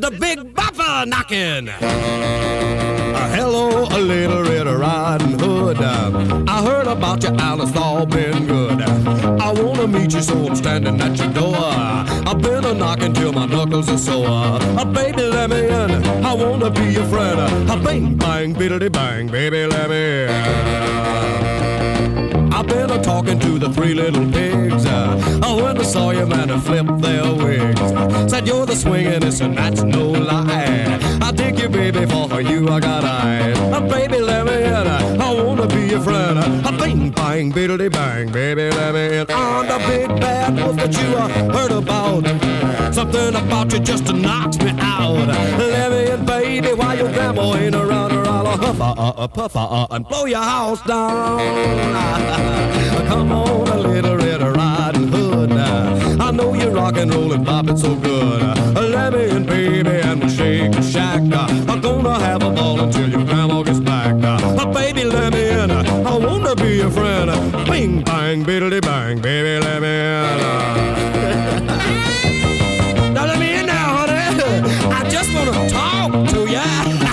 the Big Bopper knocking. Hello, a little Red Riding Hood. I heard about you, Alice, it's all been good. I wanna meet you, so I'm standing at your door. I've been a knocking till my knuckles are sore. Baby, let me in. I wanna be your friend. Bang, bang, biddly bang, baby, let me in. I've been a-talking to the three little pigs. When I saw you, man, I flipped their wigs. Said you're the swingin'est, and that's no lie. I dig you, baby, for you I got eyes. Baby, let me in. I wanna be your friend. Bang, bang, biddly bang, baby, let me in. I'm the big bad wolf that you heard about. Something about you just knocks me out. Let me in, baby, while your grandma ain't around her. I'll puff and blow your house down. Come on, a little Red Riding Hood. I know you're rock and rollin', boppin' so good. Let me in, baby, and we'll shake and shack. I'm gonna have a ball until your grandma gets back. Baby, let me in. I wanna be your friend. Bing, bang, biddly bang, baby, let me in. Now let me in now, honey. I just wanna talk to ya.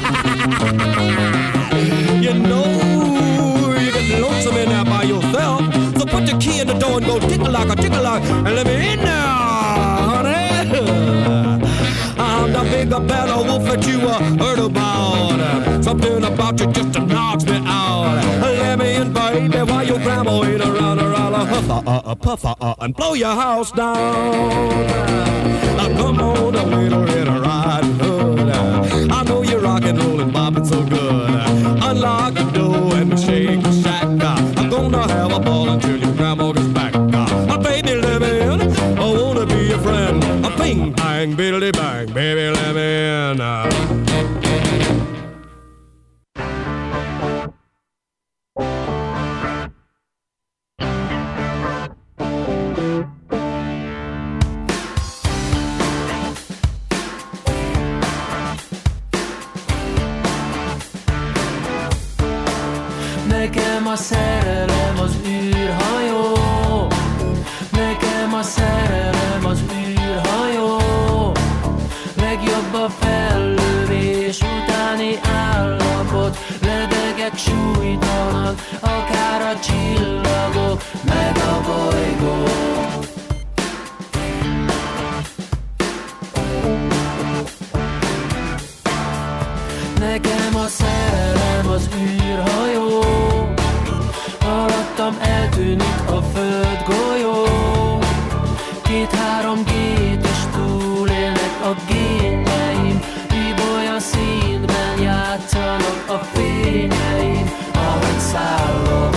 You know you get lonesome in there by yourself. So put the key in the door and go tickle-lock, and let me in now, honey. I'm the bigger, better wolf that you heard about. Something about you just knocks me out. Let me in, baby, while your grandma ain't around her. I'll puff and blow your house down. Come on, a little Red Riding Hood. I know you're rock and rollin', boppin' so good. Unlock the door and shake the shack. I'm gonna have a ball until your grandma gets back. Baby, let me in. I wanna be your friend. Bing, bang, biddly bang, baby, let me in. Nekem a szerelem az űrhajó. Nekem a szerelem az űrhajó. Legjobb a fellövés utáni állapot. Ledegek súlytalan, akár a csillagok, meg a bolygók. Nekem a szerelem az űrhajó. Alattam eltűnik a földgolyó. Két-három gét is túlélnek a génjeim. Ibolya színben játszanak a fényeim, ahogy szállok.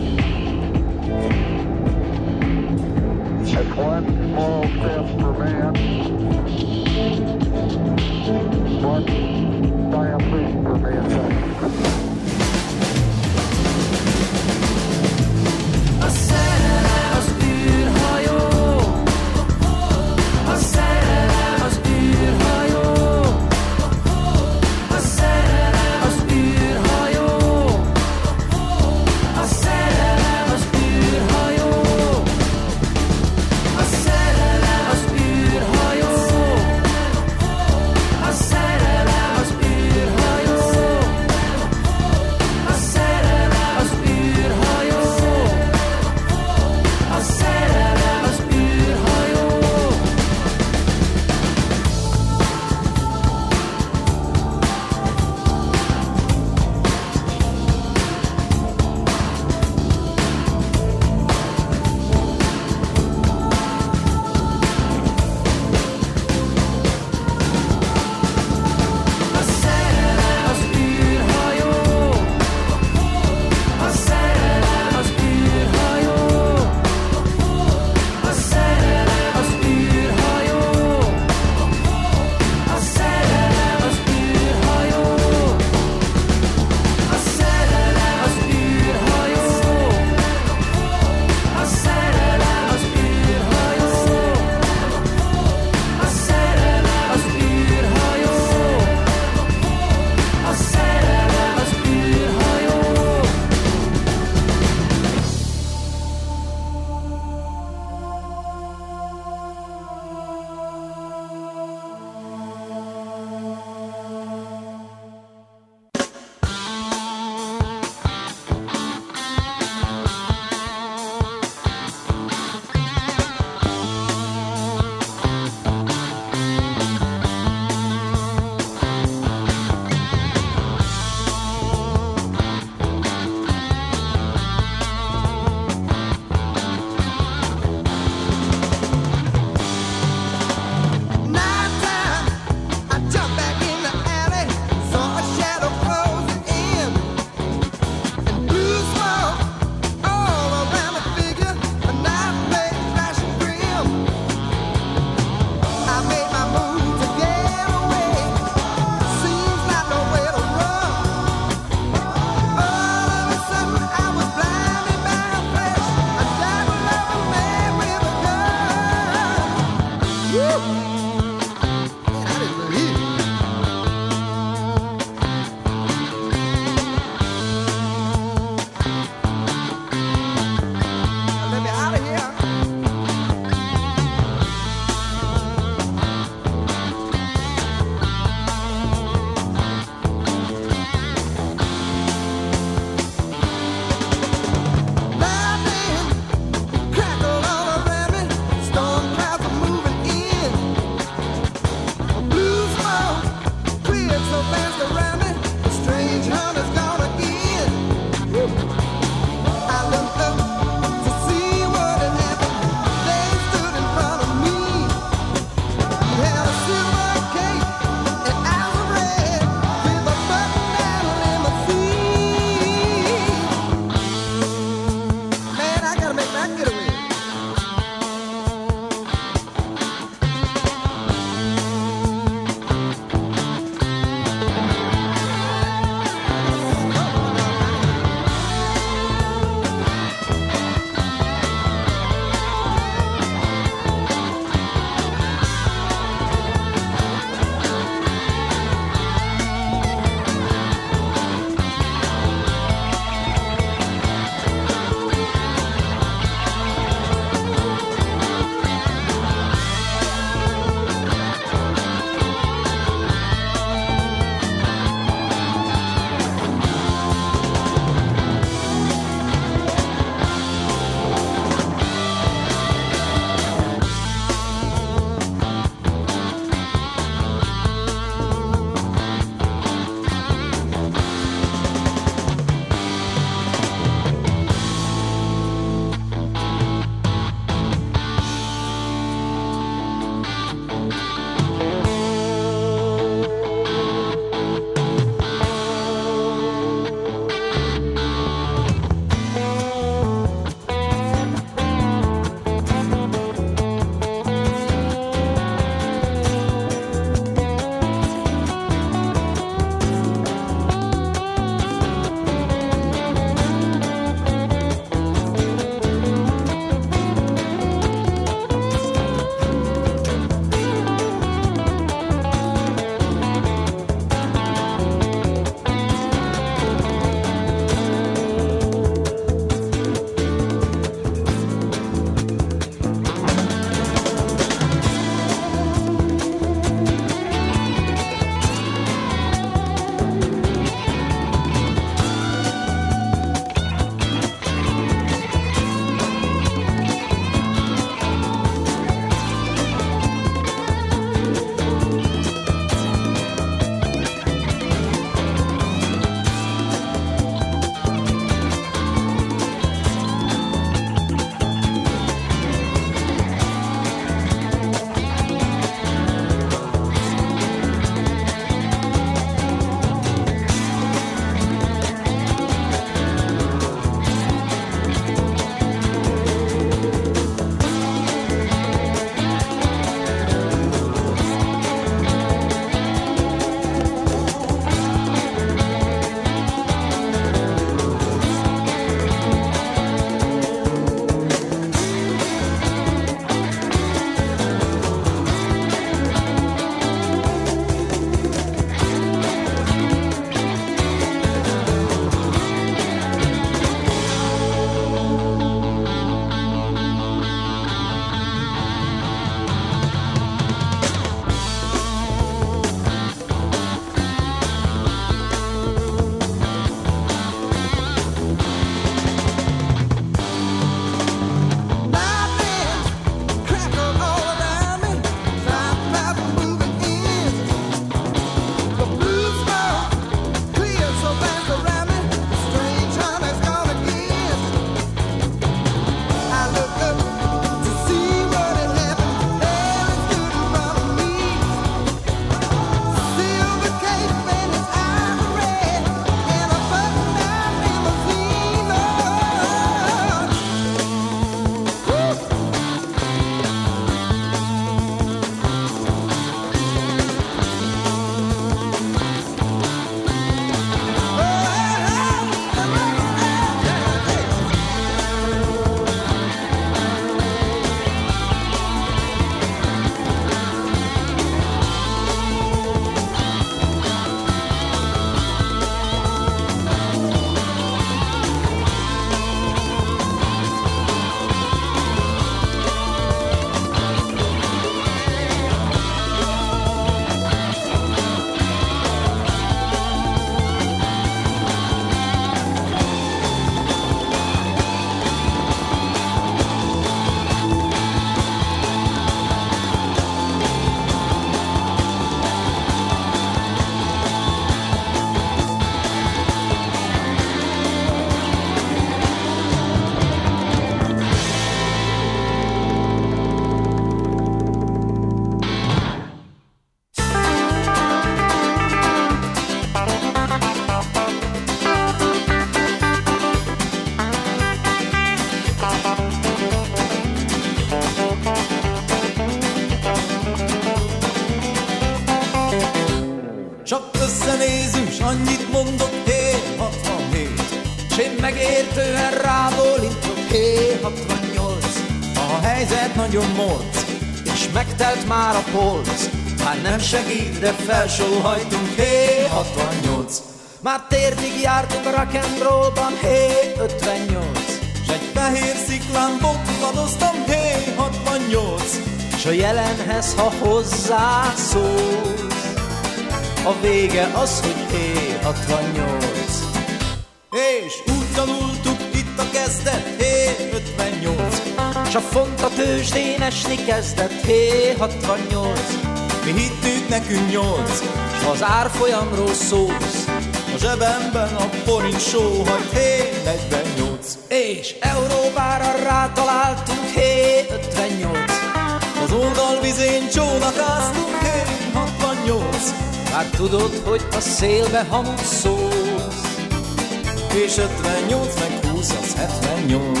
annyit mondott, hé, 67. S én megértően rábólintok, hé, 68. A helyzet nagyon morc, és megtelt már a polc. Hát nem segít, de felsóhajtunk, hé, 68. Már térdig jártunk a rock'n'rollban, hé, 58. S egy fehér sziklán bokladoztam, hé, 68. S a jelenhez, ha hozzászólsz, a vége az, hogy hé, 68. És úgy tanultuk itt a kezdet, hé, 58. S a font a tőzsdén esni kezdett, hé, 68. Mi hittük, nekünk 8. S ha az árfolyamról szólsz, a zsebemben a forint sóhajt, hé, 48. És Európára rátaláltunk, hé, 58. Az oldalvizén csónakáztunk, hé, 68. Már tudod, hogy a szélbe hamut szólsz, és 58 meg 20 az 78.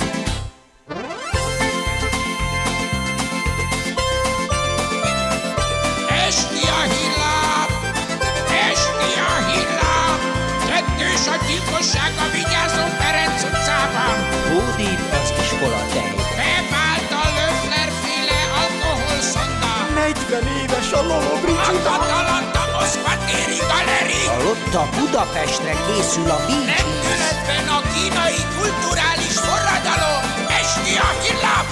Esti a hillám, tettős a gyilkosság a Vigyázó Ferenc utcában. Hódít az iskola tej. Bepált a Löffler-féle alkoholszonda. 40 éves a Lolo Brigida. A Katalanta Moszkva téri galeri. Halotta, Budapestre készül a Beach. Lendületben a kínai kulturális forradalom. Esti a hillám,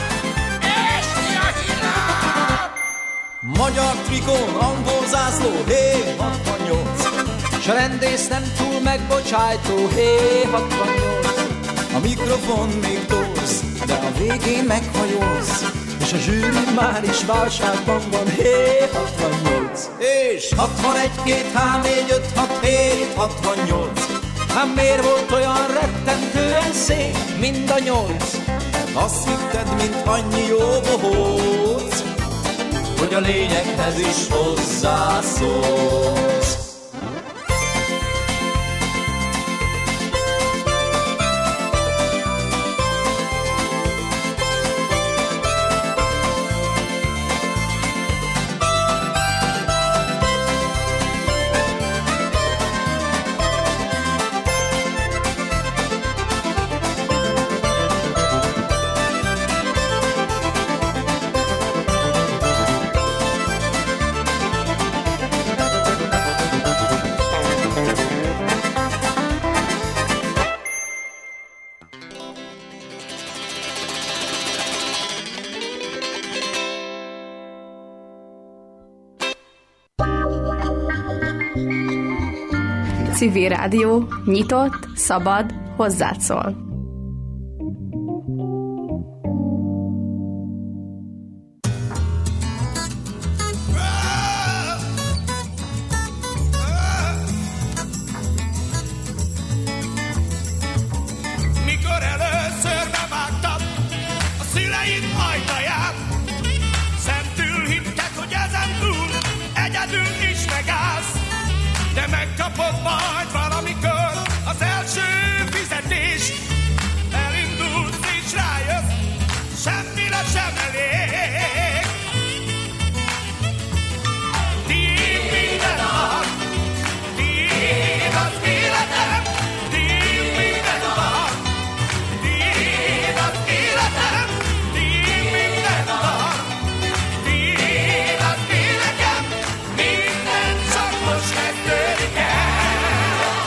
Magyar trikón, angol zászló, hé, 68. S a rendész nem túl megbocsájtó, hé, 68. A mikrofon még torz, de a végén meghajolsz, és a zsűri már is válságban van, hé, 68. És 61, 2, 3, 4, 5, 6, 7, 68. Hát miért volt olyan rettentően szép, mind a 8? Azt hitted, mint annyi jó bohóc, hogy a lényeghez is hozzászólsz. Civil Rádió, nyitott, szabad, hozzád szól. Mikor először bevágtad a szüleid ajtaját, szentül hitted, hogy ezen túl egyedül is megállsz. De megkapod majd valamikor az első fizetést. Elindulsz és rájössz, semmire sem elég. Tiéd minden nap, tiéd az életem, tiéd minden nap, tiéd az életem, tiéd minden nap, tiéd az életem, minden csak most kezdődik el.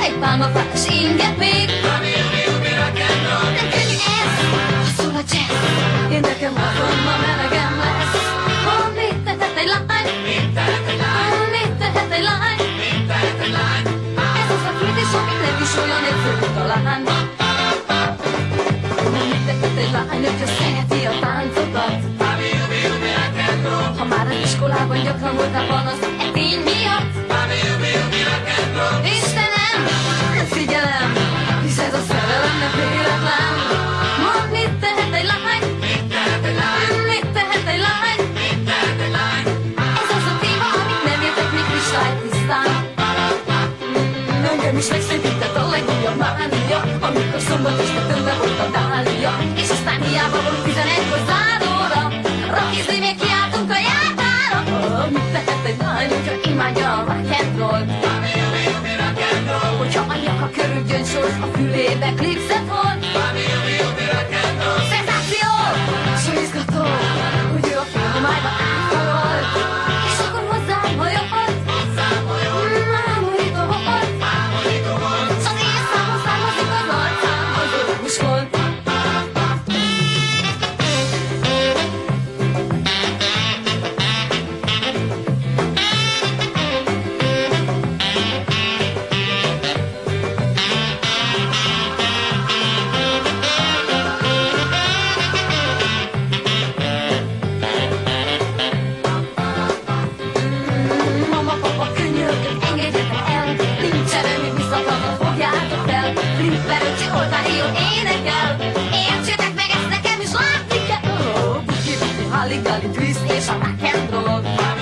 egy pálmafás inget még. Nem könnyű ez, ha szól a jazz. Én nekem otthon ma melegem lesz. Ha mit tehet egy lány? Ha mit tehet egy lány? Ez az a kérdés, amit nem is olyan egyszerű talán. Mit tehet egy lány, hogyha szereti a táncokat? Ha már az iskolában gyakran voltál panasz e tény miatt. Istenem, figyelem, hisz ez a szerelem nem véletlen. Mondd, mit tehet egy lány? Mit tehet egy lány? Ez az a téma, amit nem értek még kristálytisztán. Engem is megszépített a legújabb mánia, amikor szombat este tőle volt a dália. És aztán hiába volt 11-kor záróra, rockizni még kiáltunk a jártára. Mit tehet egy lány, hogyha imádja a rock'n'rollt? Hogyha a nyaka körül gyöngysos, a fülébe klipszet volt. Szenzáció, s izgató, hogy ő a filmájba áthajolt. És akkor hozzám hajolt, ámorító volt. S az én számon származik az arcám, az örömös volt. Halligalli twist és a rock'n'roll.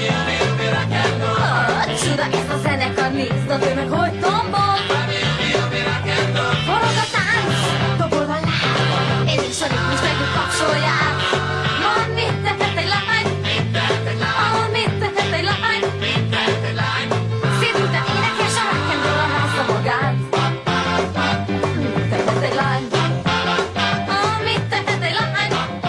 Csuda ez a zenekar, nézd a tömeg, hogy tombol. Forog a tánc, dobol a láb, és a ritmus megint kapcsolják. Mondd, mit tehet egy lány? Mit tehet egy lány? Szédülten énekes a rock'n'roll a házza magát. Mit tehet egy lány? Mit tehet egy lány?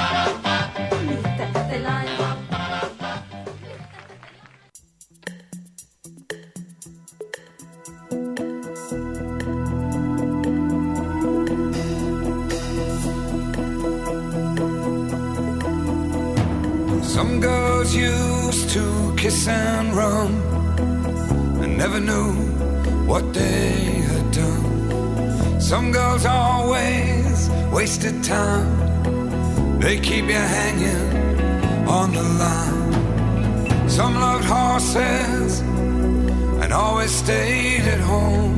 Some girls used to kiss and run and never knew what they had done. Some girls always wasted time. They keep you hanging on the line. Some loved horses and always stayed at home.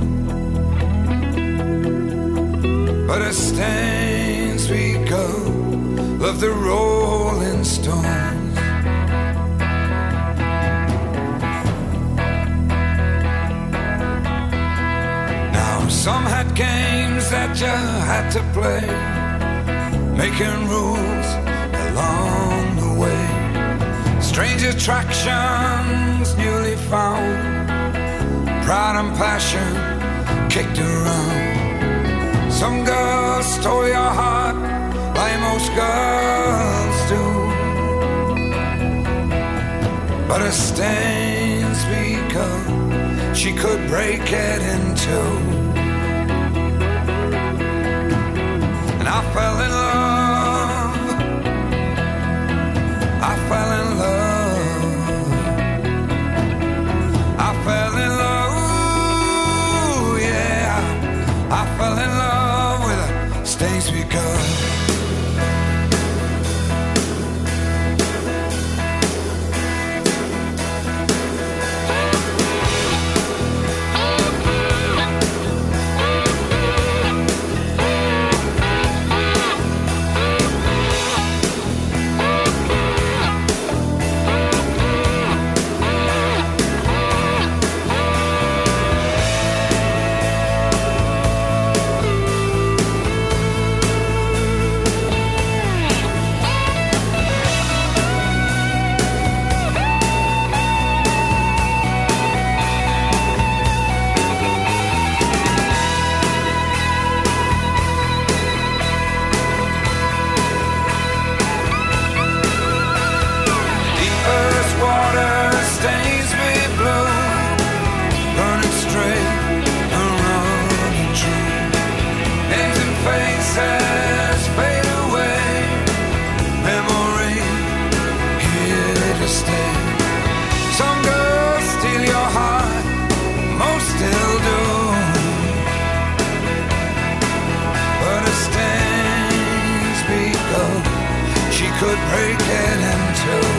But a stained sweet girl loved the Rolling Stones. Now some had games that you had to play, making rules along the way. Strange attractions newly found, pride and passion kicked around. Some girls stole your heart like most girls do, but a stained sweet girl, she could break it in two. And I fell in love, I fell in love, I fell in love, ooh, yeah, I fell in love with a stained sweet girl. to stay. Some girls steal your heart, most still do. But as things be go, she could break it in two.